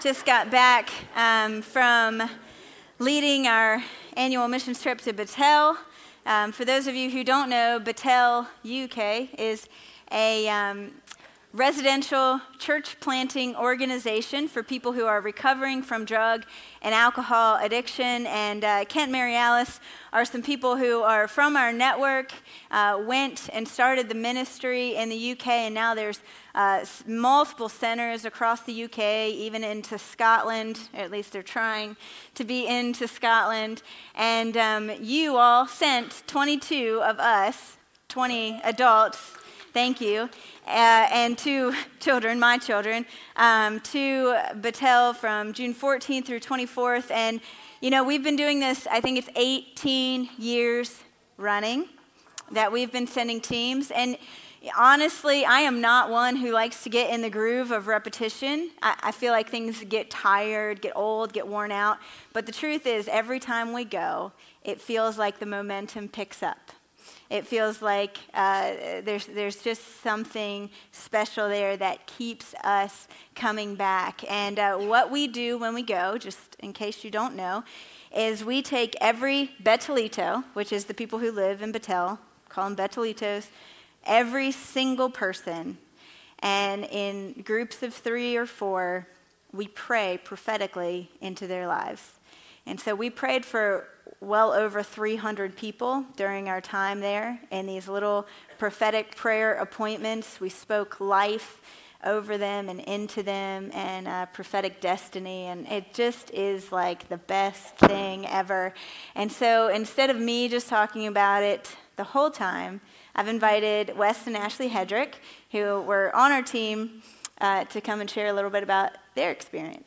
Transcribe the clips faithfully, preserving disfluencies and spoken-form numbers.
just got back um, from leading our annual missions trip to Bethel. Um, for those of you who don't know, Bethel, U K is a um, residential church planting organization for people who are recovering from drug and alcohol addiction. And uh, Kent and Mary Alice are some people who are from our network, uh, went and started the ministry in the U K, and now there's uh, multiple centers across the U K, even into Scotland, or at least they're trying to be into Scotland. And um, you all sent twenty-two of us, twenty adults, thank you, Uh, and two children, my children, um, to Bethel from June fourteenth through twenty-fourth. And, you know, we've been doing this, I think it's eighteen years running that we've been sending teams. And honestly, I am not one who likes to get in the groove of repetition. I, I feel like things get tired, get old, get worn out. But the truth is, every time we go, it feels like the momentum picks up. It feels like uh, there's there's just something special there that keeps us coming back. And uh, what we do when we go, just in case you don't know, is we take every Bethelito, which is the people who live in Bethel, call them Bethelitos, every single person, and in groups of three or four, we pray prophetically into their lives. And so we prayed for well over three hundred people during our time there in these little prophetic prayer appointments. We spoke life over them and into them and uh, prophetic destiny, and it just is like the best thing ever. And so instead of me just talking about it the whole time, I've invited Wes and Ashley Hedrick, who were on our team, uh, to come and share a little bit about their experience.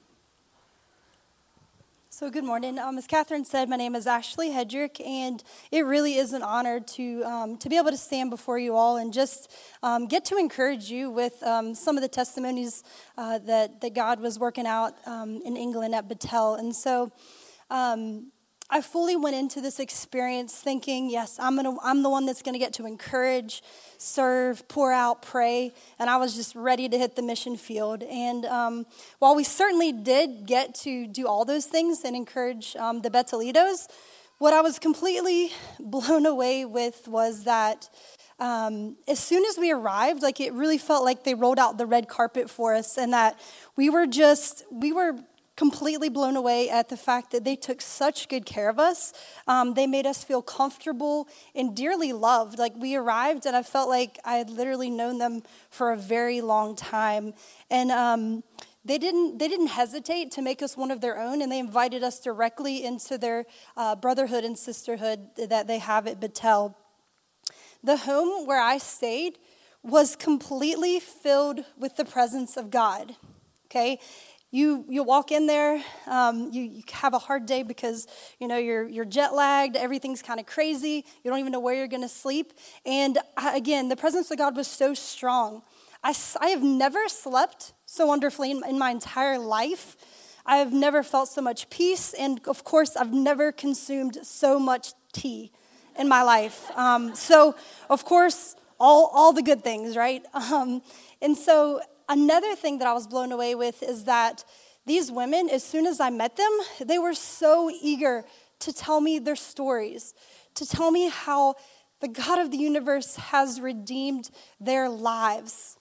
So good morning. Um, as Catherine said, my name is Ashley Hedrick, and it really is an honor to um, to be able to stand before you all and just um, get to encourage you with um, some of the testimonies uh, that, that God was working out um, in England at Bethel. And so um, I fully went into this experience thinking, yes, I'm gonna, I'm the one that's going to get to encourage, serve, pour out, pray, and I was just ready to hit the mission field. And um, while we certainly did get to do all those things and encourage um, the Bethelitos, what I was completely blown away with was that um, as soon as we arrived, like it really felt like they rolled out the red carpet for us, and that we were just, we were completely blown away at the fact that they took such good care of us. Um, they made us feel comfortable and dearly loved. Like we arrived and I felt like I had literally known them for a very long time. And um, they didn't they didn't hesitate to make us one of their own, and they invited us directly into their uh, brotherhood and sisterhood that they have at Bethel. The home where I stayed was completely filled with the presence of God, okay? You you walk in there, um, you, you have a hard day because, you know, you're you're jet lagged, everything's kind of crazy, you don't even know where you're going to sleep. And I, again, the presence of God was so strong. I, I have never slept so wonderfully in, in my entire life. I have never felt so much peace, and of course, I've never consumed so much tea in my life. Um, so, of course, all all the good things, right? Um, and so another thing that I was blown away with is that these women, as soon as I met them, they were so eager to tell me their stories, to tell me how the God of the universe has redeemed their lives.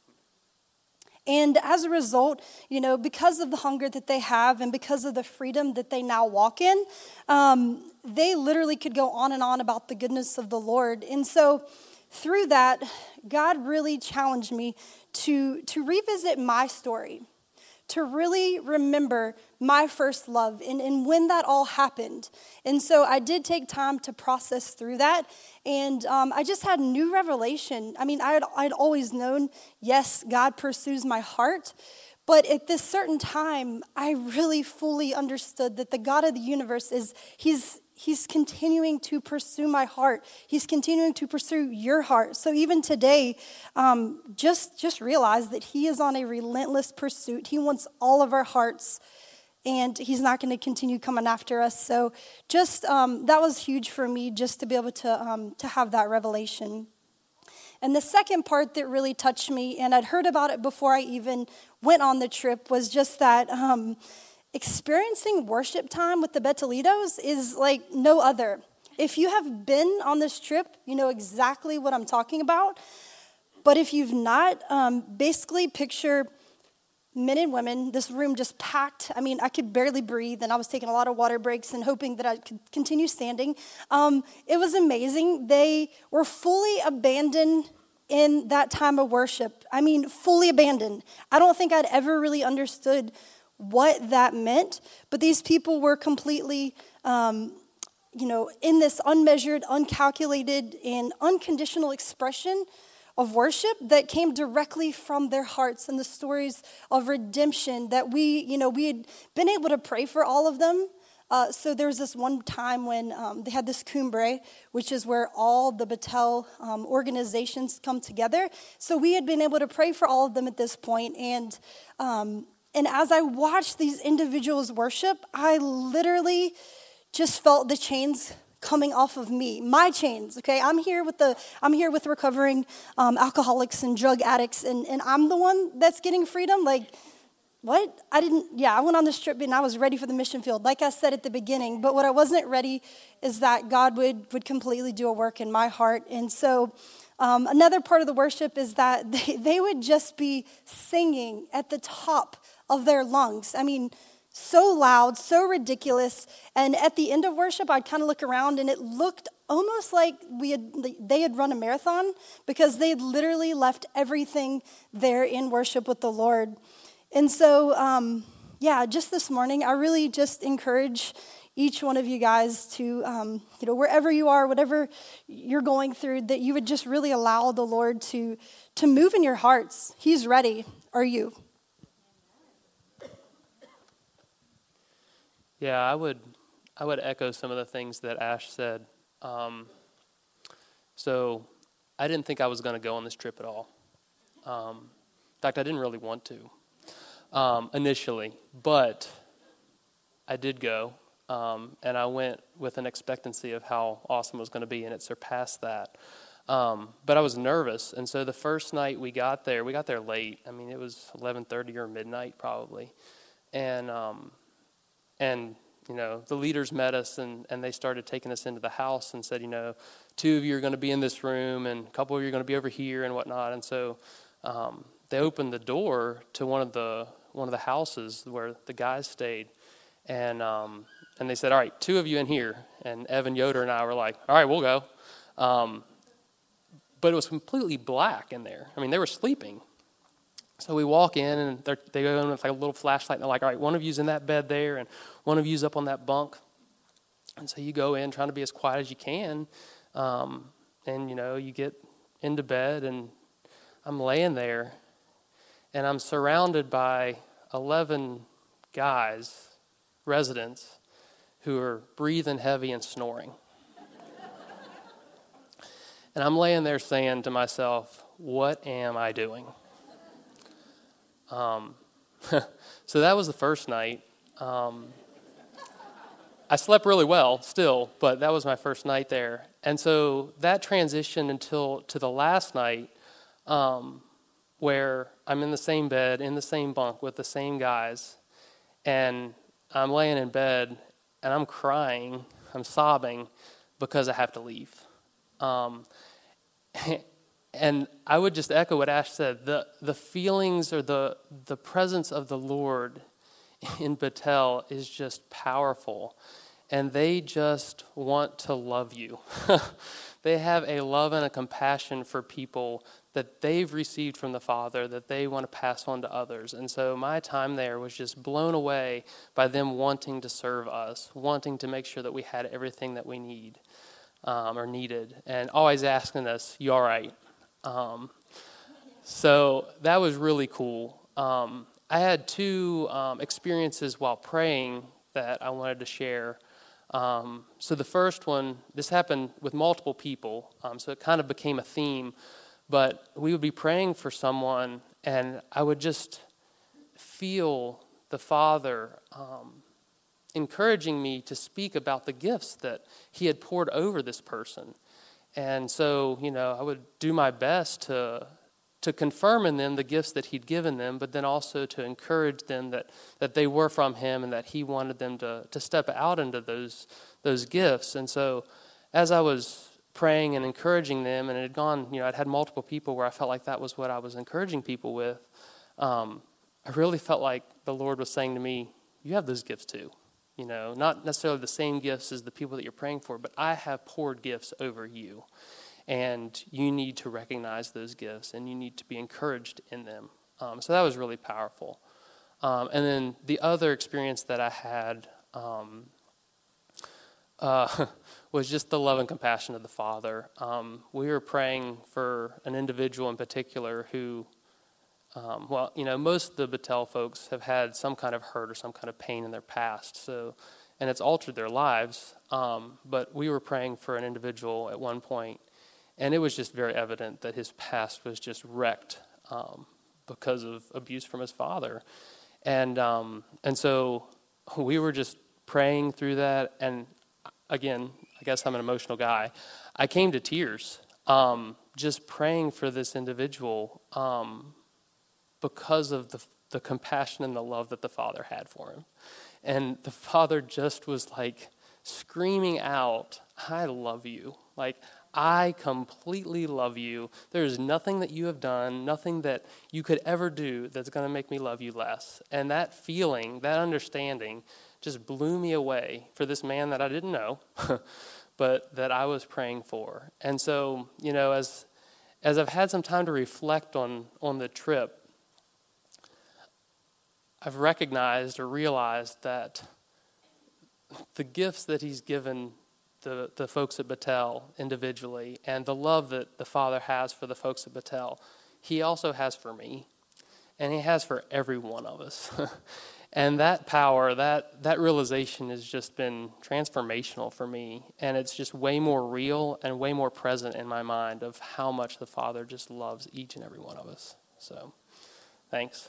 And as a result, you know, because of the hunger that they have and because of the freedom that they now walk in, um, they literally could go on and on about the goodness of the Lord. And so through that, God really challenged me to, to revisit my story, to really remember my first love and, and when that all happened. And so I did take time to process through that, and um, I just had new revelation. I mean, I had, I'd always known, yes, God pursues my heart, but at this certain time, I really fully understood that the God of the universe is, he's He's continuing to pursue my heart. He's continuing to pursue your heart. So even today, um, just, just realize that he is on a relentless pursuit. He wants all of our hearts, and he's not going to continue coming after us. So just um, that was huge for me, just to be able to um, to have that revelation. And the second part that really touched me, and I'd heard about it before I even went on the trip, was just that um, experiencing worship time with the Betelitos is like no other. If you have been on this trip, you know exactly what I'm talking about. But if you've not, um, basically picture men and women, this room just packed. I mean, I could barely breathe, and I was taking a lot of water breaks and hoping that I could continue standing. Um, it was amazing. They were fully abandoned in that time of worship. I mean, fully abandoned. I don't think I'd ever really understood what that meant, but these people were completely, um, you know, in this unmeasured, uncalculated, and unconditional expression of worship that came directly from their hearts, and the stories of redemption that we, you know, we had been able to pray for all of them. Uh, so there was this one time when um, they had this cumbre, which is where all the Betel um, organizations come together. So we had been able to pray for all of them at this point, and um, and as I watched these individuals worship, I literally just felt the chains coming off of me, my chains. Okay, I'm here with the I'm here with recovering um, alcoholics and drug addicts, and and I'm the one that's getting freedom. Like, what? I didn't. Yeah, I went on this trip and I was ready for the mission field, like I said at the beginning. But what I wasn't ready is that God would would completely do a work in my heart. And so, um, another part of the worship is that they they would just be singing at the top of their lungs. I mean, so loud, so ridiculous. And at the end of worship, I'd kind of look around, and it looked almost like we had they had run a marathon, because they had literally left everything there in worship with the Lord. And so, um, yeah, just this morning, I really just encourage each one of you guys to, um, you know, wherever you are, whatever you're going through, that you would just really allow the Lord to to move in your hearts. He's ready. Are you? Yeah, I would I would echo some of the things that Ash said. Um, so I didn't think I was going to go on this trip at all. Um, in fact, I didn't really want to um, initially, but I did go, um, and I went with an expectancy of how awesome it was going to be, and it surpassed that. Um, but I was nervous, and so the first night we got there, we got there late. I mean, it was eleven thirty or midnight probably, and um, And, you know, the leaders met us, and, and they started taking us into the house and said, you know, two of you are going to be in this room, and a couple of you are going to be over here and whatnot. And so um, they opened the door to one of the one of the houses where the guys stayed. And um, and they said, all right, two of you in here. And Evan Yoder and I were like, all right, we'll go. Um, but it was completely black in there. I mean, they were sleeping. So we walk in, and they go in with like a little flashlight, and they're like, all right, one of you's in that bed there, and one of you's up on that bunk. And so you go in trying to be as quiet as you can, um, and, you know, you get into bed, and I'm laying there, and I'm surrounded by eleven guys, residents, who are breathing heavy and snoring. And I'm laying there saying to myself, what am I doing? Um, so that was the first night. Um, I slept really well still, but that was my first night there. And so that transitioned until to the last night, um, where I'm in the same bed, in the same bunk with the same guys, and I'm laying in bed, and I'm crying, I'm sobbing, because I have to leave. Um, And I would just echo what Ash said. The the feelings or the the presence of the Lord in Betel is just powerful. And they just want to love you. They have a love and a compassion for people that they've received from the Father that they want to pass on to others. And so my time there was just blown away by them wanting to serve us, wanting to make sure that we had everything that we need um, or needed, and always asking us, you all right? Um, so that was really cool. Um, I had two um, experiences while praying that I wanted to share. Um, so the first one, this happened with multiple people, um, so it kind of became a theme, but we would be praying for someone, and I would just feel the Father um, encouraging me to speak about the gifts that he had poured over this person. and so, you know, I would do my best to to confirm in them the gifts that he'd given them, but then also to encourage them that, that they were from him and that he wanted them to, to step out into those those gifts. And so as I was praying and encouraging them, and it had gone, you know, I'd had multiple people where I felt like that was what I was encouraging people with, um, I really felt like the Lord was saying to me, you have those gifts too. You know, not necessarily the same gifts as the people that you're praying for, but I have poured gifts over you. And you need to recognize those gifts, and you need to be encouraged in them. Um, so that was really powerful. Um, and then the other experience that I had um, uh, was just the love and compassion of the Father. Um, we were praying for an individual in particular who, um, well, you know, most of the Battelle folks have had some kind of hurt or some kind of pain in their past. So, and it's altered their lives. Um, but we were praying for an individual at one point. And it was just very evident that his past was just wrecked um, because of abuse from his father. And um, and so we were just praying through that. And again, I guess I'm an emotional guy. I came to tears um, just praying for this individual um, because of the, the compassion and the love that the father had for him. And the father just was like screaming out, I love you. Like, I completely love you. There is nothing that you have done, nothing that you could ever do that's going to make me love you less. And that feeling, that understanding just blew me away for this man that I didn't know, but that I was praying for. And so, you know, as as I've had some time to reflect on, on the trip, I've recognized or realized that the gifts that he's given the, the folks at Battelle individually and the love that the Father has for the folks at Battelle, he also has for me, and he has for every one of us. And that power, that that realization has just been transformational for me, and it's just way more real and way more present in my mind of how much the Father just loves each and every one of us. So, thanks.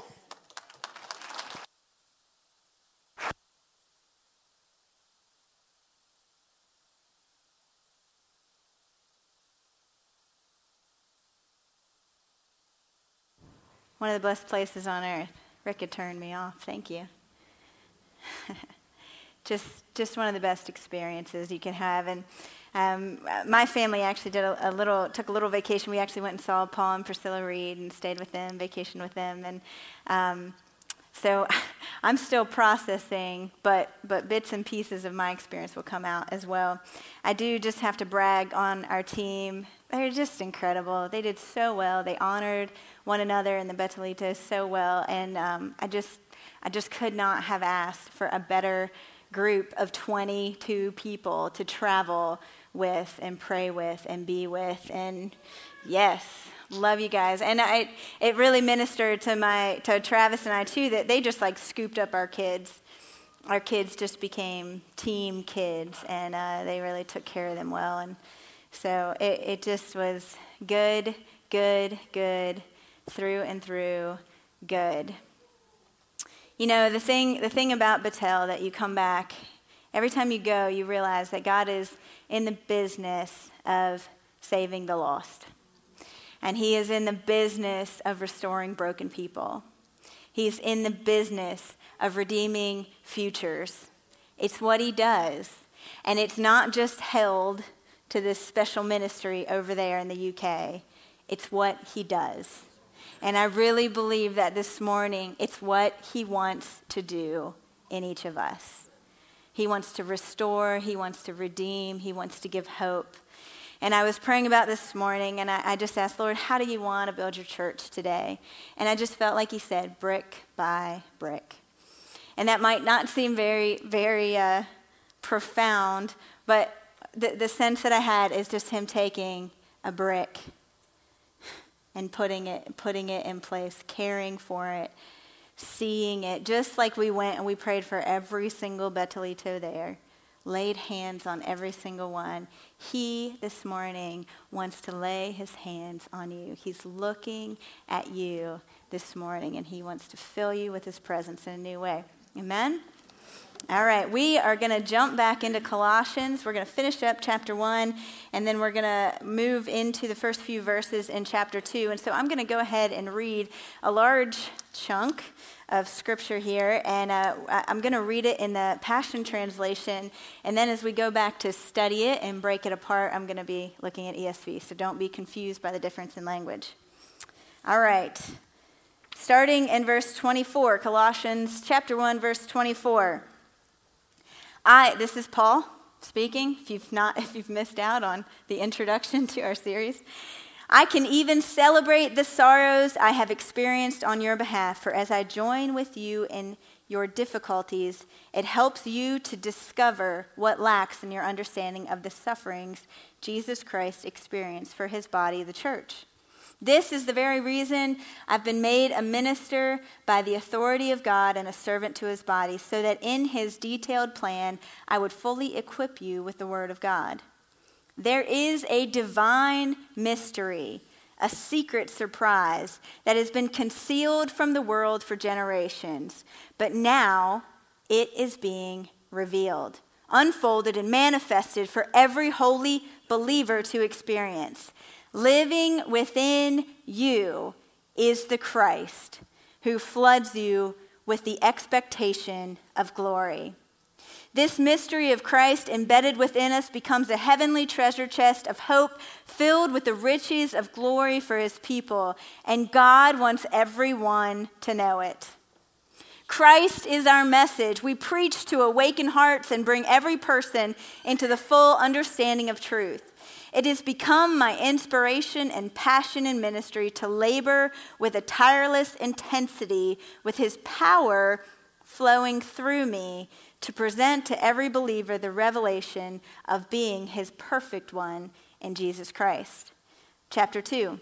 One of the blessed places on earth. Rick had turned me off. Thank you. just just one of the best experiences you can have. And um, my family actually did a, a little, took a little vacation. We actually went and saw Paul and Priscilla Reed and stayed with them, vacationed with them. And um, so I'm still processing, but but bits and pieces of my experience will come out as well. I do just have to brag on our team. They're just incredible. They did so well. They honored one another in the Betelitos so well, and um, I just I just could not have asked for a better group of twenty-two people to travel with and pray with and be with. And yes, love you guys. And I it really ministered to my to Travis and I too, that they just like scooped up our kids. Our kids just became team kids, and uh, they really took care of them well. And so it, it just was good, good, good, through and through, good. You know, the thing the thing about Battelle, that you come back, every time you go, you realize that God is in the business of saving the lost. And he is in the business of restoring broken people. He's in the business of redeeming futures. It's what he does. And it's not just held to this special ministry over there in the U K. It's what he does. And I really believe that this morning, it's what he wants to do in each of us. He wants to restore, he wants to redeem, he wants to give hope. And I was praying about this morning, and I, I just asked, Lord, how do you want to build your church today? And I just felt like he said, brick by brick. And that might not seem very, very uh, profound, but the, the sense that I had is just him taking a brick and putting it putting it in place, caring for it, seeing it, just like we went and we prayed for every single Bettelito there, laid hands on every single one. He, this morning, wants to lay his hands on you. He's looking at you this morning, and he wants to fill you with his presence in a new way. Amen? All right, we are going to jump back into Colossians. We're going to finish up chapter one, and then we're going to move into the first few verses in chapter two. And so I'm going to go ahead and read a large chunk of scripture here, and uh, I'm going to read it in the Passion Translation, and then as we go back to study it and break it apart, I'm going to be looking at E S V, so don't be confused by the difference in language. All right, starting in verse twenty-four, Colossians chapter one, verse twenty-four. I, this is Paul speaking, if you've not, if you've missed out on the introduction to our series. I can even celebrate the sorrows I have experienced on your behalf, for as I join with you in your difficulties, it helps you to discover what lacks in your understanding of the sufferings Jesus Christ experienced for his body, the church. This is the very reason I've been made a minister by the authority of God and a servant to his body, so that in his detailed plan I would fully equip you with the word of God. There is a divine mystery, a secret surprise that has been concealed from the world for generations, but now it is being revealed, unfolded and manifested for every holy believer to experience. Living within you is the Christ who floods you with the expectation of glory. This mystery of Christ embedded within us becomes a heavenly treasure chest of hope filled with the riches of glory for his people, and God wants everyone to know it. Christ is our message. We preach to awaken hearts and bring every person into the full understanding of truth. It has become my inspiration and passion in ministry to labor with a tireless intensity with his power flowing through me to present to every believer the revelation of being his perfect one in Jesus Christ. Chapter two.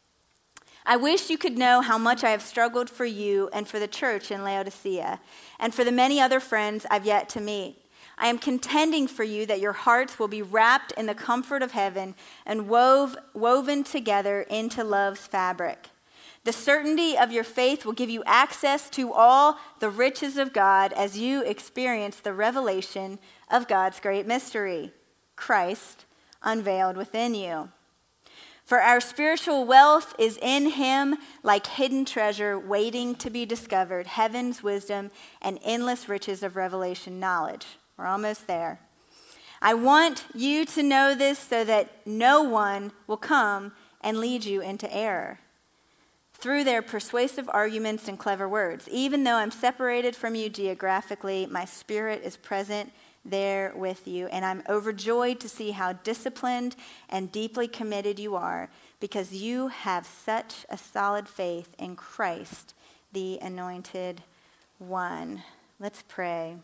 I wish you could know how much I have struggled for you and for the church in Laodicea and for the many other friends I've yet to meet. I am contending for you that your hearts will be wrapped in the comfort of heaven and wove, woven together into love's fabric. The certainty of your faith will give you access to all the riches of God as you experience the revelation of God's great mystery, Christ unveiled within you. For our spiritual wealth is in him like hidden treasure waiting to be discovered, heaven's wisdom and endless riches of revelation knowledge. We're almost there. I want you to know this so that no one will come and lead you into error through their persuasive arguments and clever words. Even though I'm separated from you geographically, my spirit is present there with you, and I'm overjoyed to see how disciplined and deeply committed you are, because you have such a solid faith in Christ, the Anointed One. Let's pray.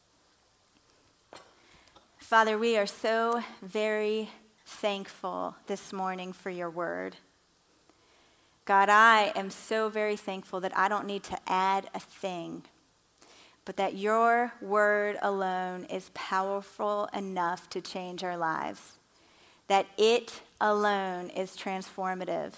Father, we are so very thankful this morning for your word. God, I am so very thankful that I don't need to add a thing, but that your word alone is powerful enough to change our lives, that it alone is transformative.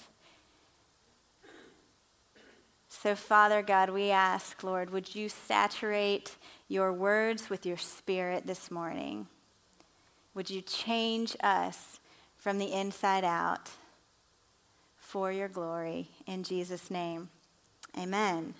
So, Father God, we ask, Lord, would you saturate your words with your spirit this morning? Would you change us from the inside out for your glory? In Jesus' name, amen.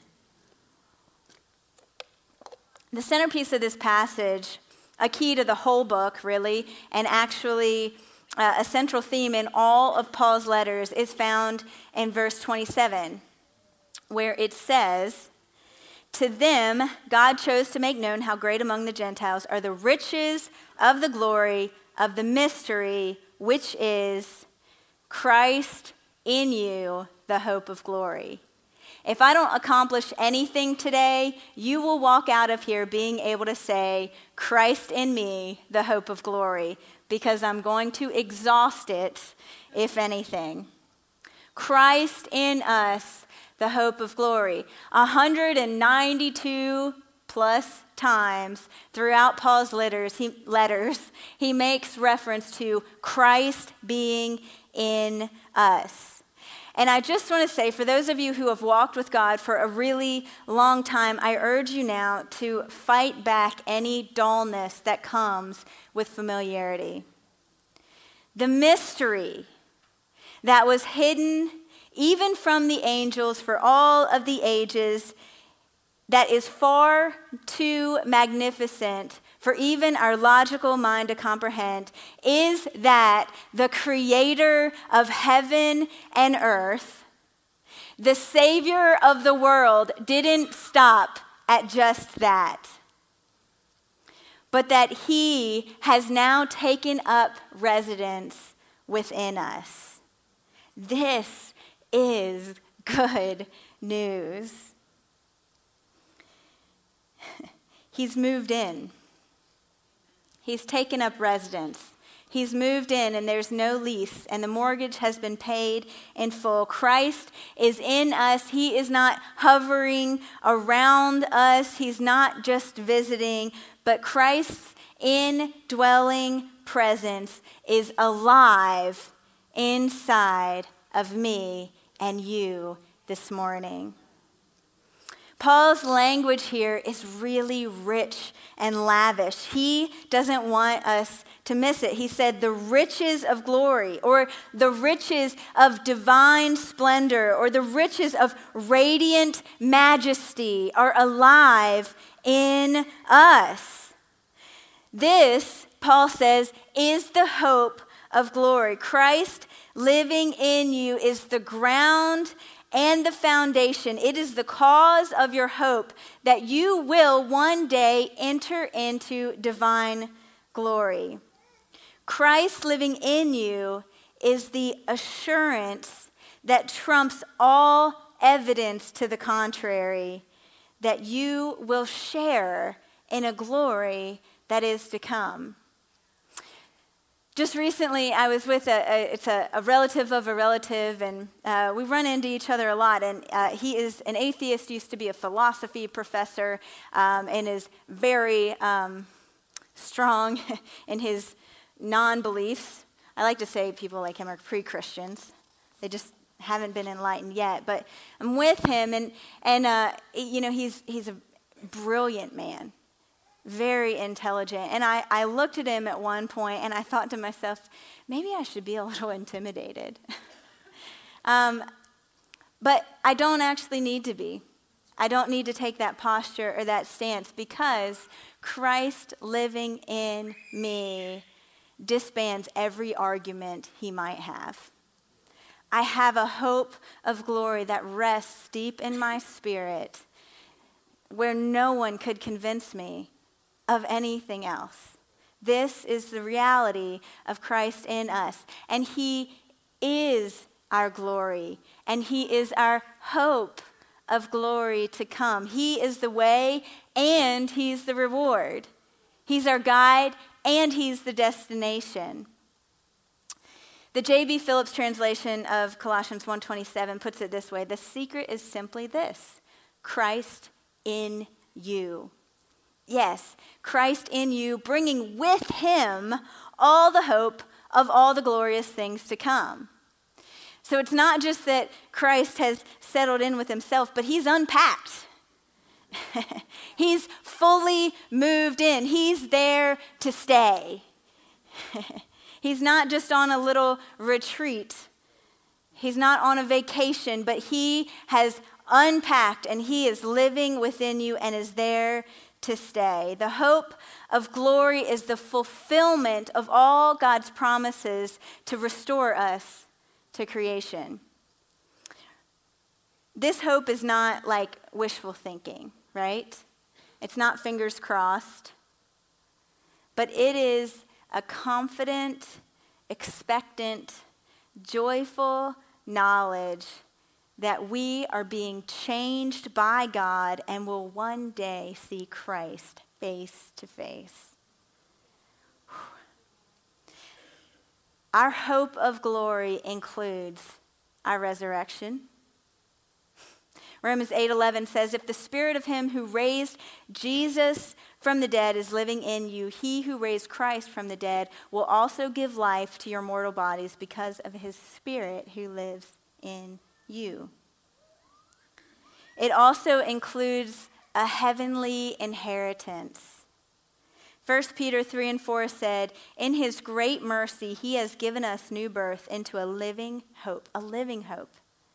The centerpiece of this passage, a key to the whole book, really, and actually uh, a central theme in all of Paul's letters, is found in verse twenty-seven, where it says, "To them, God chose to make known how great among the Gentiles are the riches of the glory of the mystery, which is Christ in you, the hope of glory." If I don't accomplish anything today, you will walk out of here being able to say, Christ in me, the hope of glory, because I'm going to exhaust it, if anything. Christ in us, the hope of glory. one hundred ninety-two plus times throughout Paul's letters he, letters, he makes reference to Christ being in us. And I just want to say, for those of you who have walked with God for a really long time, I urge you now to fight back any dullness that comes with familiarity. The mystery that was hidden even from the angels for all of the ages, that is far too magnificent for even our logical mind to comprehend, is that the creator of heaven and earth, the Savior of the world, didn't stop at just that, but that he has now taken up residence within us. This is good news. He's moved in. He's taken up residence. He's moved in, and there's no lease, and the mortgage has been paid in full. Christ is in us. He is not hovering around us. He's not just visiting, but Christ's indwelling presence is alive inside of me and you this morning. Paul's language here is really rich and lavish. He doesn't want us to miss it. He said the riches of glory, or the riches of divine splendor, or the riches of radiant majesty are alive in us. This, Paul says, is the hope of glory. Christ living in you is the ground and the foundation. It is the cause of your hope that you will one day enter into divine glory. Christ living in you is the assurance that trumps all evidence to the contrary, that you will share in a glory that is to come. Just recently, I was with a, a it's a, a relative of a relative, and uh, we run into each other a lot. And uh, he is an atheist, used to be a philosophy professor, um, and is very um, strong in his non-beliefs. I like to say people like him are pre-Christians. They just haven't been enlightened yet. But I'm with him, and and uh, you know he's he's a brilliant man. Very intelligent. And I, I looked at him at one point and I thought to myself, maybe I should be a little intimidated. um, but I don't actually need to be. I don't need to take that posture or that stance, because Christ living in me disbands every argument he might have. I have a hope of glory that rests deep in my spirit, where no one could convince me of anything else. This is the reality of Christ in us. And he is our glory. And he is our hope of glory to come. He is the way and he's the reward. He's our guide and he's the destination. The J B Phillips translation of Colossians one twenty-seven puts it this way: the secret is simply this: Christ in you. Yes, Christ in you, bringing with him all the hope of all the glorious things to come. So it's not just that Christ has settled in with himself, but he's unpacked. He's fully moved in. He's there to stay. He's not just on a little retreat. He's not on a vacation, but he has unpacked and he is living within you and is there to stay. The hope of glory is the fulfillment of all God's promises to restore us to creation. This hope is not like wishful thinking, right? It's not fingers crossed, but it is a confident, expectant, joyful knowledge that we are being changed by God and will one day see Christ face to face. Our hope of glory includes our resurrection. Romans eight eleven says, if the spirit of him who raised Jesus from the dead is living in you, he who raised Christ from the dead will also give life to your mortal bodies because of his spirit who lives in you. It also includes a heavenly inheritance. First Peter three and four said, in his great mercy, he has given us new birth into a living hope, a living hope.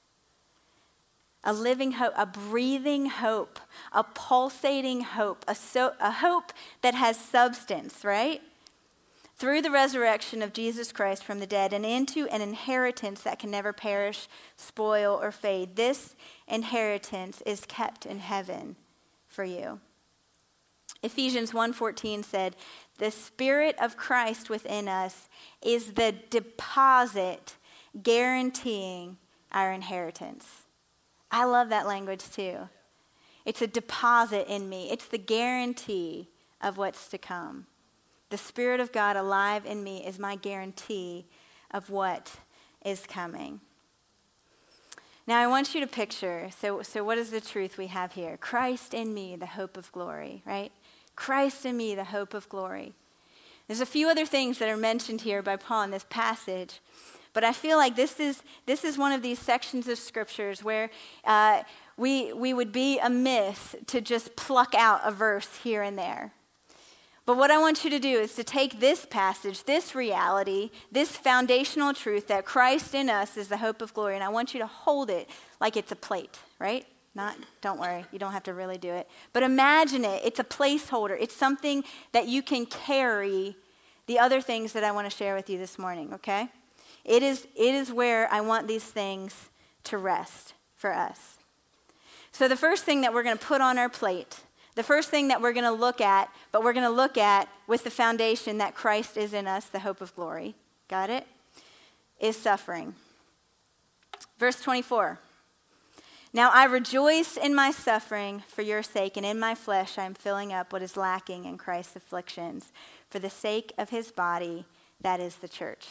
A living hope, a breathing hope, a pulsating hope, a, so, a hope that has substance, right? Through the resurrection of Jesus Christ from the dead and into an inheritance that can never perish, spoil, or fade. This inheritance is kept in heaven for you. Ephesians one fourteen said, the Spirit of Christ within us is the deposit guaranteeing our inheritance. I love that language too. It's a deposit in me. It's the guarantee of what's to come. The Spirit of God alive in me is my guarantee of what is coming. Now I want you to picture, so, so what is the truth we have here? Christ in me, the hope of glory, right? Christ in me, the hope of glory. There's a few other things that are mentioned here by Paul in this passage, but I feel like this is this is one of these sections of scriptures where uh, we we would be amiss to just pluck out a verse here and there. But what I want you to do is to take this passage, this reality, this foundational truth that Christ in us is the hope of glory, and I want you to hold it like it's a plate, right? Not, don't worry, you don't have to really do it. But imagine it, it's a placeholder. It's something that you can carry the other things that I want to share with you this morning, okay? It is, it is where I want these things to rest for us. So the first thing that we're going to put on our plate, the first thing that we're going to look at, but we're going to look at with the foundation that Christ is in us, the hope of glory, got it, is suffering. Verse twenty-four. Now I rejoice in my suffering for your sake, and in my flesh I am filling up what is lacking in Christ's afflictions for the sake of his body, that is the church.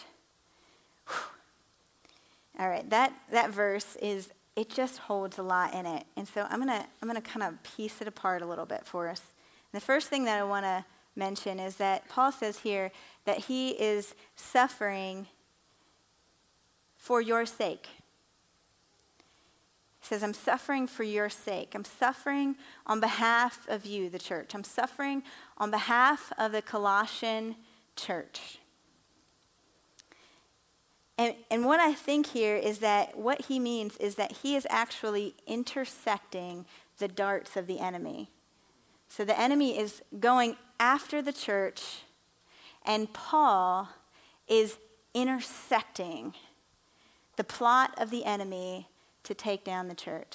Whew. All right, that, that verse is, it just holds a lot in it. And so I'm going to I'm going to kind of piece it apart a little bit for us. And the first thing that I want to mention is that Paul says here that he is suffering for your sake. He says, I'm suffering for your sake. I'm suffering on behalf of you, the church. I'm suffering on behalf of the Colossian church. And, and what I think here is that what he means is that he is actually intersecting the darts of the enemy. So the enemy is going after the church, and Paul is intersecting the plot of the enemy to take down the church.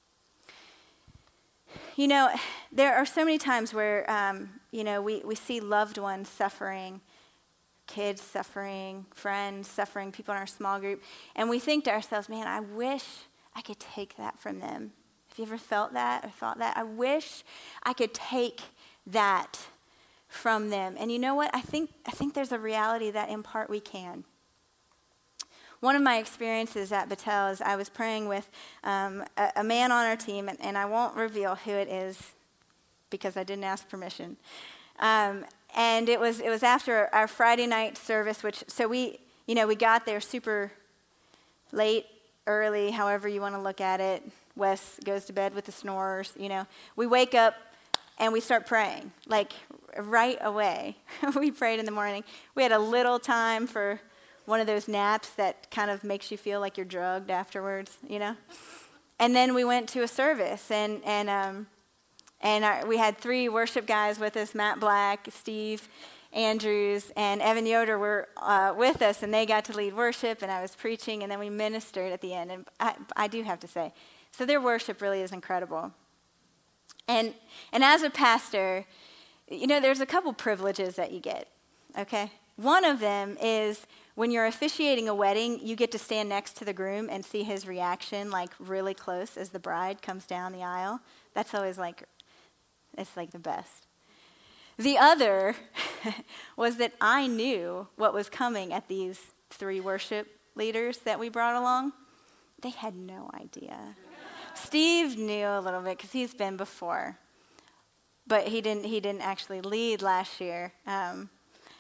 You know, there are so many times where, um, you know, we, we see loved ones suffering, kids suffering, friends suffering, people in our small group, and we think to ourselves, man, I wish I could take that from them. Have you ever felt that or thought that? I wish I could take that from them. And you know what? I think I think there's a reality that in part we can. One of my experiences at Battelle is I was praying with um, a, a man on our team, and, and I won't reveal who it is because I didn't ask permission. Um, and it was it was after our Friday night service, which so we you know we got there super late, early, however you want to look at it. Wes goes to bed with the snorers. You know, we wake up and we start praying like right away. We prayed in the morning. We had a little time for one of those naps that kind of makes you feel like you're drugged afterwards, you know. And then we went to a service, and and um, and our, we had three worship guys with us: Matt Black, Steve Andrews, and Evan Yoder were uh, with us, and they got to lead worship, and I was preaching, and then we ministered at the end. And I, I do have to say, so their worship really is incredible. And and as a pastor, you know, there's a couple privileges that you get. Okay, one of them is when you're officiating a wedding, you get to stand next to the groom and see his reaction, like really close as the bride comes down the aisle. That's always like, it's like the best. The other was that I knew what was coming at these three worship leaders that we brought along. They had no idea. Steve knew a little bit because he's been before, but he didn't. He didn't actually lead last year. Um,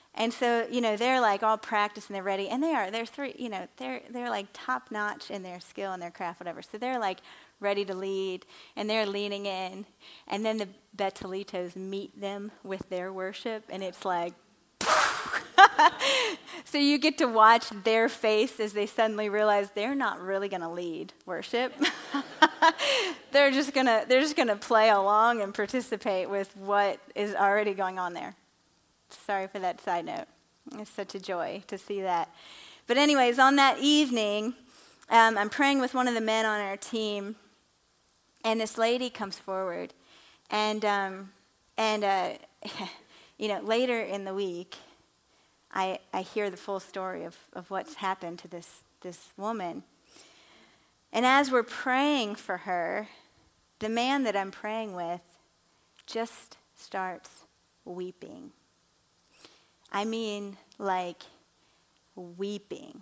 And so, you know, they're like all practiced and they're ready. And they are. They're three, you know, they're they're like top notch in their skill and their craft, whatever. So they're like ready to lead and they're leaning in. And then the Betelitos meet them with their worship. And it's like, so you get to watch their face as they suddenly realize they're not really going to lead worship. they're just going to they're just going to play along and participate with what is already going on there. Sorry for that side note. It's such a joy to see that. But anyways, on that evening, um, I'm praying with one of the men on our team, and this lady comes forward, and um, and uh, you know, later in the week, I I hear the full story of, of what's happened to this this woman. And as we're praying for her, the man that I'm praying with just starts weeping. I mean, like, weeping.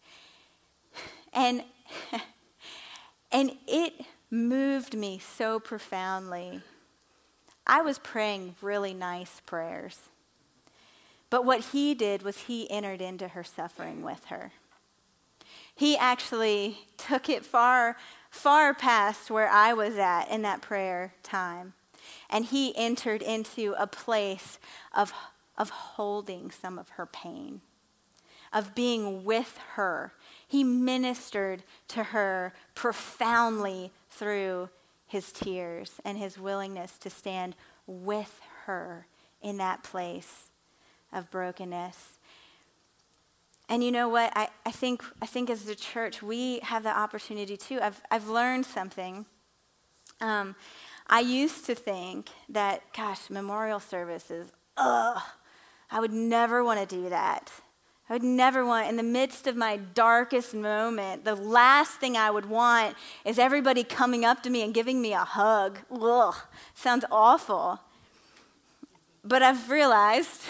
And, and it moved me so profoundly. I was praying really nice prayers. But what he did was he entered into her suffering with her. He actually took it far, far past where I was at in that prayer time. And he entered into a place of of holding some of her pain, of being with her. He ministered to her profoundly through his tears and his willingness to stand with her in that place of brokenness. And you know what? I, I think I think as the church, we have the opportunity too. I've I've learned something. Um, I used to think that, gosh, memorial services, ugh, I would never want to do that. I would never want, in the midst of my darkest moment, the last thing I would want is everybody coming up to me and giving me a hug. Ugh, sounds awful. But I've realized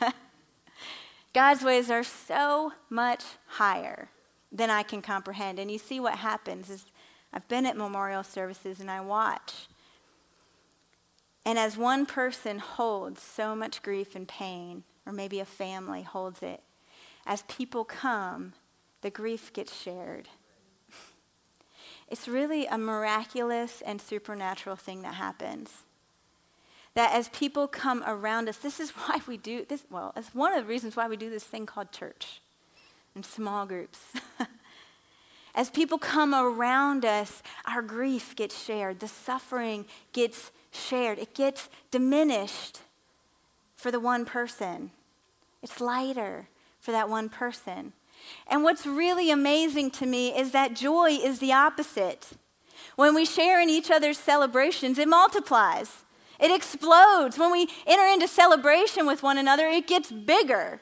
God's ways are so much higher than I can comprehend. And you see what happens is I've been at memorial services and I watch. And as one person holds so much grief and pain, or maybe a family holds it, as people come, the grief gets shared. It's really a miraculous and supernatural thing that happens. That as people come around us, this is why we do this. Well, it's one of the reasons why we do this thing called church and small groups. As people come around us, our grief gets shared. The suffering gets shared. It gets diminished for the one person. It's lighter for that one person. And what's really amazing to me is that joy is the opposite. When we share in each other's celebrations, it multiplies. It explodes. When we enter into celebration with one another, it gets bigger.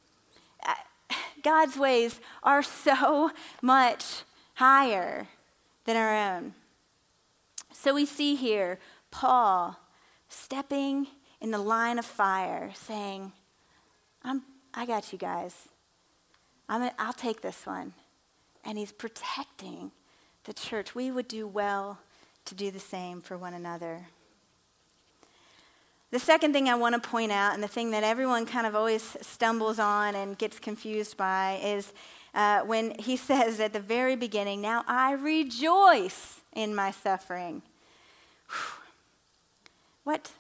God's ways are so much higher than our own. So we see here Paul stepping in the line of fire, saying, I'm, I got you guys. I'm a, I'll take this one. And he's protecting the church. We would do well to do the same for one another. The second thing I want to point out, and the thing that everyone kind of always stumbles on and gets confused by, is uh, when he says at the very beginning, now I rejoice in my suffering. Whew. What?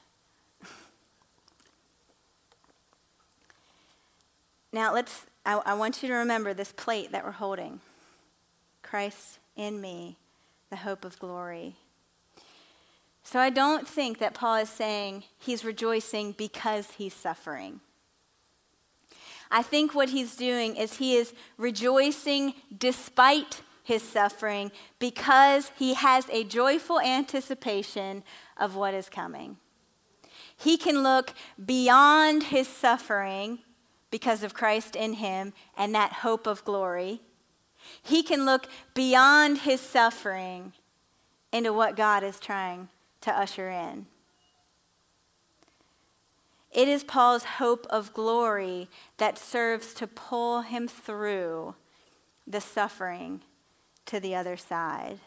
Now let's, I, I want you to remember this plate that we're holding. Christ in me, the hope of glory. So I don't think that Paul is saying he's rejoicing because he's suffering. I think what he's doing is he is rejoicing despite his suffering because he has a joyful anticipation of what is coming. He can look beyond his suffering because of Christ in him and that hope of glory. He can look beyond his suffering into what God is trying to usher in. It is Paul's hope of glory that serves to pull him through the suffering to the other side.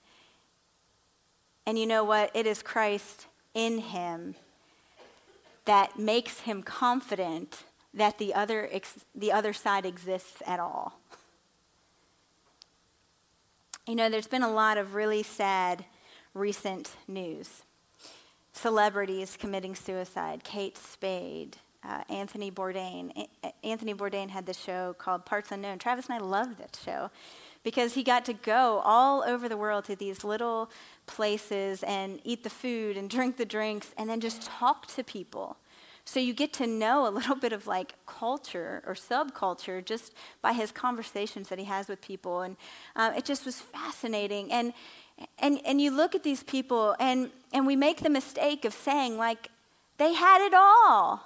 And you know what? It is Christ in him that makes him confident that the other ex- the other side exists at all. You know, there's been a lot of really sad recent news. Celebrities committing suicide. Kate Spade, uh, Anthony Bourdain. A- Anthony Bourdain had this show called Parts Unknown. Travis and I loved that show because he got to go all over the world to these little places and eat the food and drink the drinks and then just talk to people. So you get to know a little bit of like culture or subculture just by his conversations that he has with people. And uh, it just was fascinating. And and and you look at these people and, and we make the mistake of saying like, they had it all.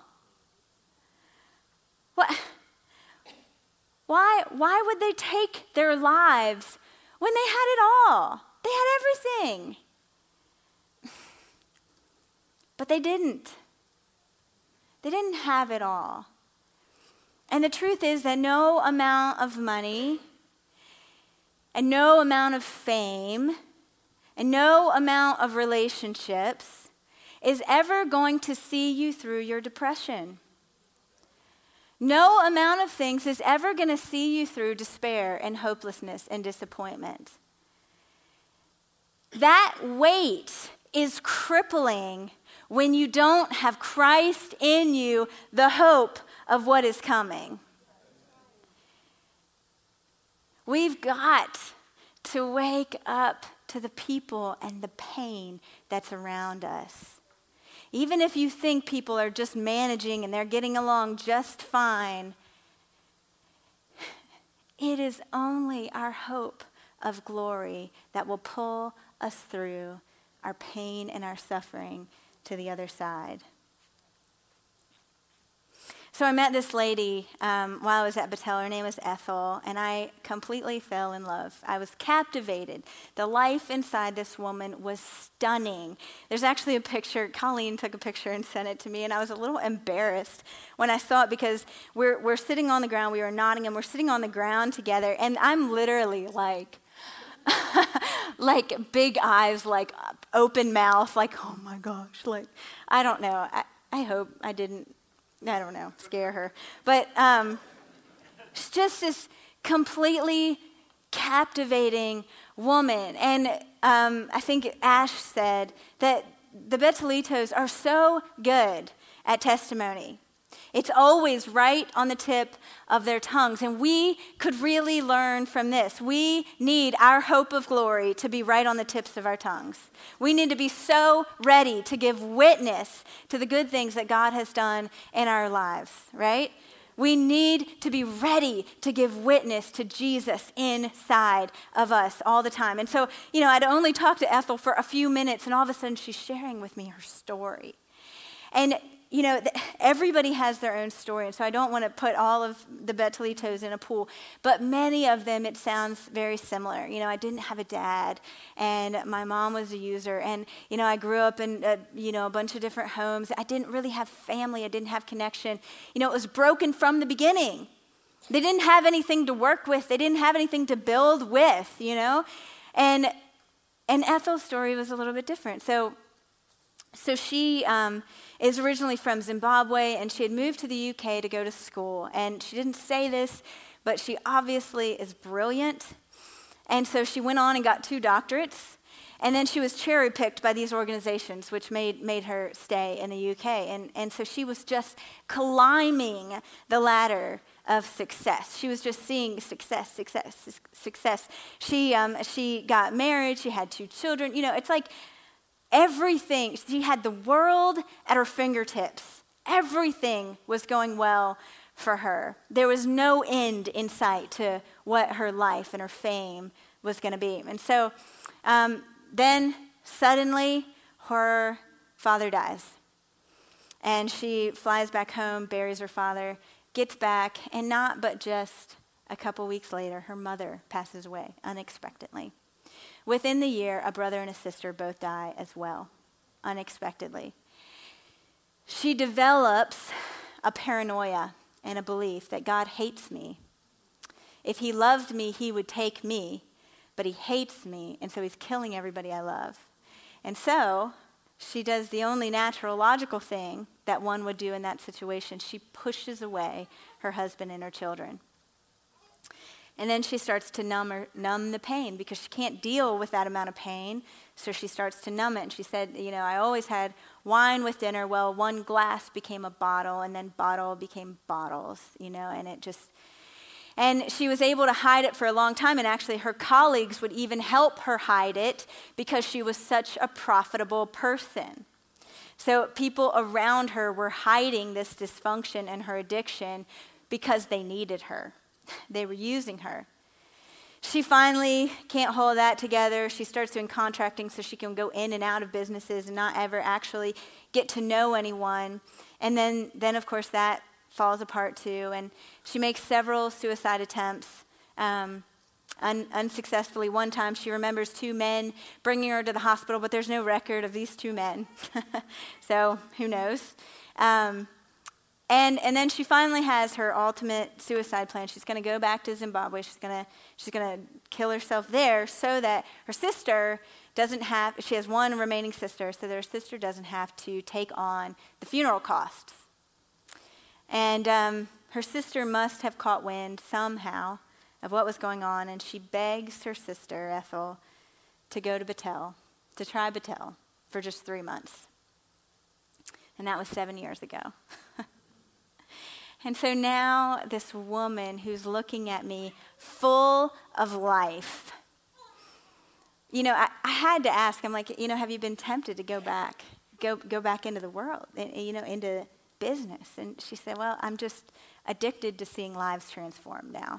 What? Why, why would they take their lives when they had it all? They had everything. But they didn't. They didn't have it all. And the truth is that no amount of money and no amount of fame and no amount of relationships is ever going to see you through your depression. No amount of things is ever going to see you through despair and hopelessness and disappointment. That weight is crippling when you don't have Christ in you, the hope of what is coming. We've got to wake up to the people and the pain that's around us. Even if you think people are just managing and they're getting along just fine, it is only our hope of glory that will pull us through our pain and our suffering to the other side. So I met this lady um, while I was at Battelle. Her name was Ethel, and I completely fell in love. I was captivated. The life inside this woman was stunning. There's actually a picture. Colleen took a picture and sent it to me, and I was a little embarrassed when I saw it because we're we're sitting on the ground. We were nodding, and we're sitting on the ground together, and I'm literally like, like big eyes, like open mouth, like, oh my gosh, like, I don't know. I, I hope I didn't. I don't know, scare her. But um, it's just this completely captivating woman. And um, I think Ash said that the Battelitos are so good at testimony. It's always right on the tip of their tongues. And we could really learn from this. We need our hope of glory to be right on the tips of our tongues. We need to be so ready to give witness to the good things that God has done in our lives, right? We need to be ready to give witness to Jesus inside of us all the time. And so, you know, I'd only talked to Ethel for a few minutes, and all of a sudden she's sharing with me her story. And you know, everybody has their own story, and so I don't want to put all of the Battelitos in a pool, but many of them, it sounds very similar. You know, I didn't have a dad, and my mom was a user, and, you know, I grew up in, a, you know, a bunch of different homes. I didn't really have family. I didn't have connection. You know, it was broken from the beginning. They didn't have anything to work with. They didn't have anything to build with, you know, and and Ethel's story was a little bit different. So, so she... Um, is originally from Zimbabwe, and she had moved to the U K to go to school. And she didn't say this, but she obviously is brilliant. And so she went on and got two doctorates. And then she was cherry-picked by these organizations, which made, made her stay in the U K. And, and so she was just climbing the ladder of success. She was just seeing success, success, success. She, um, she got married. She had two children. You know, it's like... Everything, she had the world at her fingertips. Everything was going well for her. There was no end in sight to what her life and her fame was going to be. And so um, then suddenly her father dies. And she flies back home, buries her father, gets back, and not but just a couple weeks later, her mother passes away unexpectedly. Within the year, a brother and a sister both die as well, unexpectedly. She develops a paranoia and a belief that God hates me. If he loved me, he would take me, but he hates me, and so he's killing everybody I love. And so she does the only natural, logical thing that one would do in that situation. She pushes away her husband and her children. And then she starts to numb, her, numb the pain because she can't deal with that amount of pain. So she starts to numb it. And she said, you know, I always had wine with dinner. Well, one glass became a bottle, and then bottle became bottles, you know, and it just... And she was able to hide it for a long time, and actually her colleagues would even help her hide it because she was such a profitable person. So people around her were hiding this dysfunction and her addiction because they needed her. They were using her. She finally can't hold that together. She starts doing contracting so she can go in and out of businesses and not ever actually get to know anyone. And then, then of course, that falls apart too. And she makes several suicide attempts um, un- unsuccessfully. One time she remembers two men bringing her to the hospital, but there's no record of these two men. So who knows? Um, And and then she finally has her ultimate suicide plan. She's going to go back to Zimbabwe. She's going to she's going to kill herself there so that her sister doesn't have, she has one remaining sister, so that her sister doesn't have to take on the funeral costs. And um, her sister must have caught wind somehow of what was going on, and she begs her sister, Ethel, to go to Bethel, to try Bethel for just three months. And that was seven years ago. And so now this woman who's looking at me full of life, you know, I, I had to ask, I'm like, you know, have you been tempted to go back, go go back into the world, you know, into business? And she said, well, I'm just addicted to seeing lives transformed now.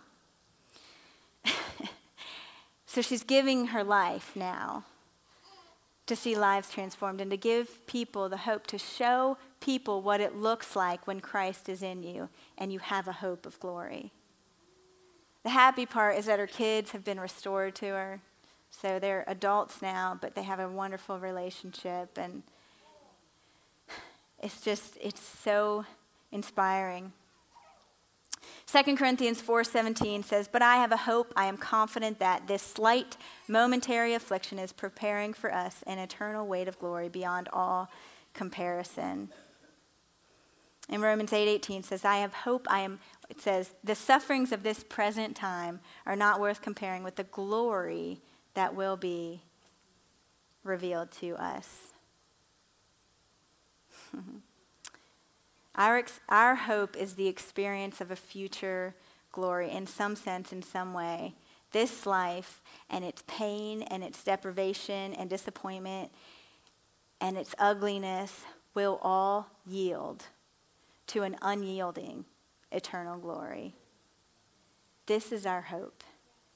So she's giving her life now to see lives transformed and to give people the hope, to show people what it looks like when Christ is in you and you have a hope of glory. The happy part is that her kids have been restored to her. So they're adults now, but they have a wonderful relationship, and it's just, it's so inspiring. Second Corinthians four seventeen says, but I have a hope, I am confident that this slight momentary affliction is preparing for us an eternal weight of glory beyond all comparison. And Romans eight eighteen says, I have hope, I am, it says, the sufferings of this present time are not worth comparing with the glory that will be revealed to us. Our, ex- our hope is the experience of a future glory in some sense, in some way. This life and its pain and its deprivation and disappointment and its ugliness will all yield to an unyielding eternal glory. This is our hope.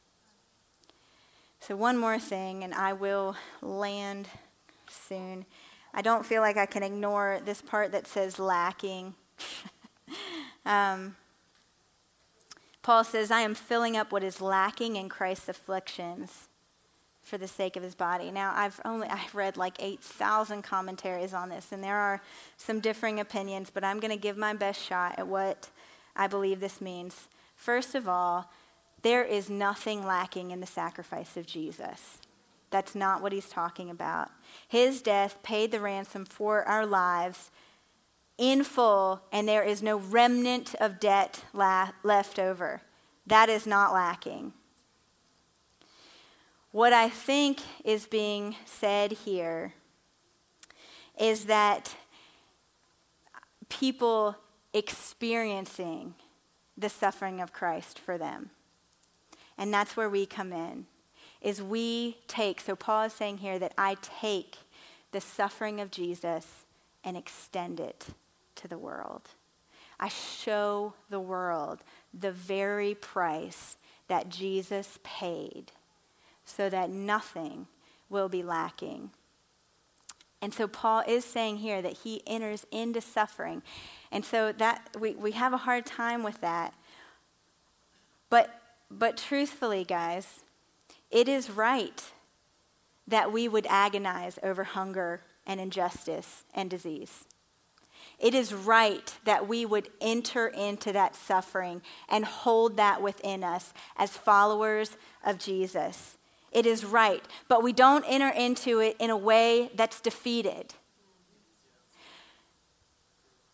So one more thing, and I will land soon. I don't feel like I can ignore this part that says lacking. um, Paul says, I am filling up what is lacking in Christ's afflictions for the sake of his body. Now, I've only I've read like eight thousand commentaries on this, and there are some differing opinions, but I'm going to give my best shot at what I believe this means. First of all, there is nothing lacking in the sacrifice of Jesus. That's not what he's talking about. His death paid the ransom for our lives in full, and there is no remnant of debt la- left over. That is not lacking. What I think is being said here is that people experiencing the suffering of Christ for them. And that's where we come in. Is we take, so Paul is saying here that I take the suffering of Jesus and extend it to the world. I show the world the very price that Jesus paid so that nothing will be lacking. And so Paul is saying here that he enters into suffering. And so that we, we have a hard time with that. But but truthfully, guys, it is right that we would agonize over hunger and injustice and disease. It is right that we would enter into that suffering and hold that within us as followers of Jesus. It is right, but we don't enter into it in a way that's defeated.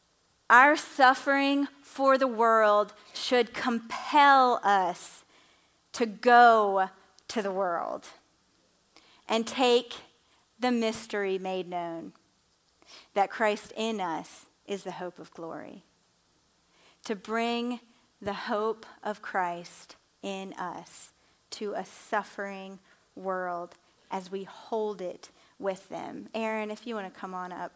Our suffering for the world should compel us to go to the world and take the mystery made known, that Christ in us is the hope of glory. To bring the hope of Christ in us to a suffering world as we hold it with them. Aaron, if you want to come on up.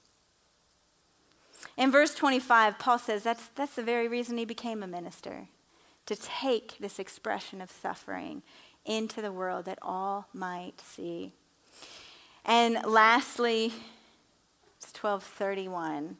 In verse twenty-five, Paul says that's, that's the very reason he became a minister, to take this expression of suffering into the world that all might see. And lastly, it's twelve thirty-one.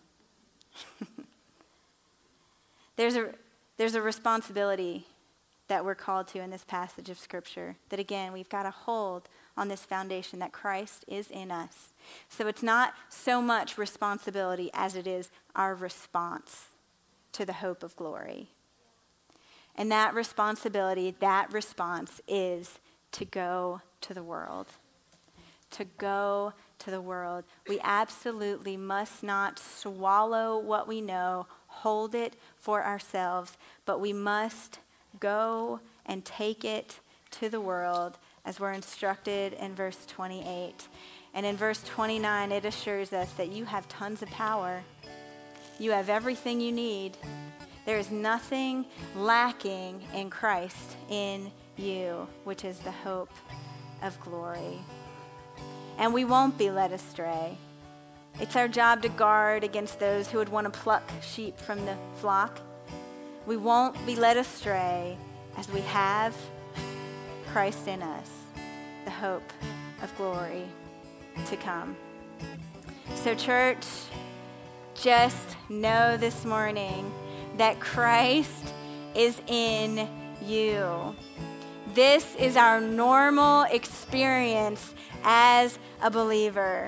there's a there's a responsibility that we're called to in this passage of Scripture, that again, we've got to hold on this foundation that Christ is in us. So it's not so much responsibility as it is our response to the hope of glory. And that responsibility, that response is to go to the world. To go to the world. We absolutely must not swallow what we know, hold it for ourselves, but we must go and take it to the world as we're instructed in verse twenty-eight. And in verse twenty-nine, it assures us that you have tons of power. You have everything you need. There is nothing lacking in Christ in you, which is the hope of glory. And we won't be led astray. It's our job to guard against those who would want to pluck sheep from the flock. We won't be led astray as we have Christ in us, the hope of glory to come. So church, just know this morning that Christ is in you. This is our normal experience as a believer.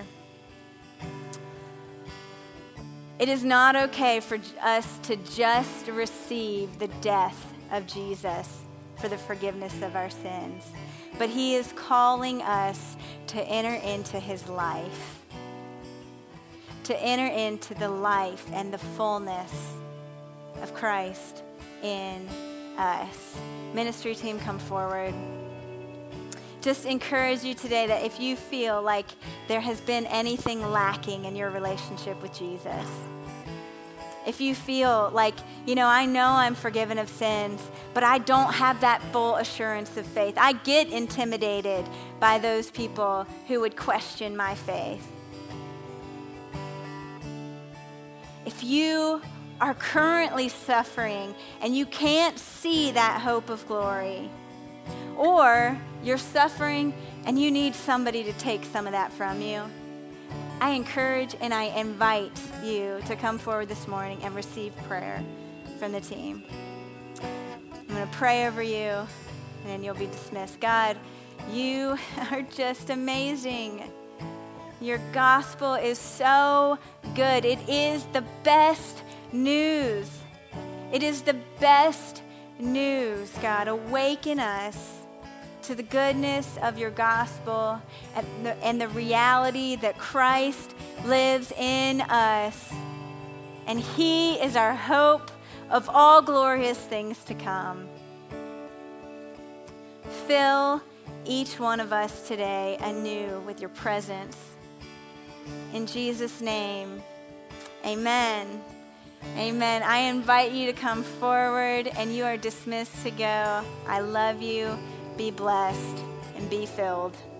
It is not okay for us to just receive the death of Jesus for the forgiveness of our sins, but he is calling us to enter into his life, to enter into the life and the fullness of Christ in us. Ministry team, come forward. Just encourage you today that if you feel like there has been anything lacking in your relationship with Jesus, if you feel like, you know, I know I'm forgiven of sins, but I don't have that full assurance of faith. I get intimidated by those people who would question my faith. If you are currently suffering and you can't see that hope of glory, or you're suffering and you need somebody to take some of that from you, I encourage and I invite you to come forward this morning and receive prayer from the team. I'm going to pray over you, and then you'll be dismissed. God, you are just amazing. Your gospel is so good. It is the best news. It is the best news, God. Awaken us to the goodness of your gospel and the, and the reality that Christ lives in us. And he is our hope of all glorious things to come. Fill each one of us today anew with your presence. In Jesus' name, amen. Amen. I invite you to come forward, and you are dismissed to go. I love you. Be blessed and be filled.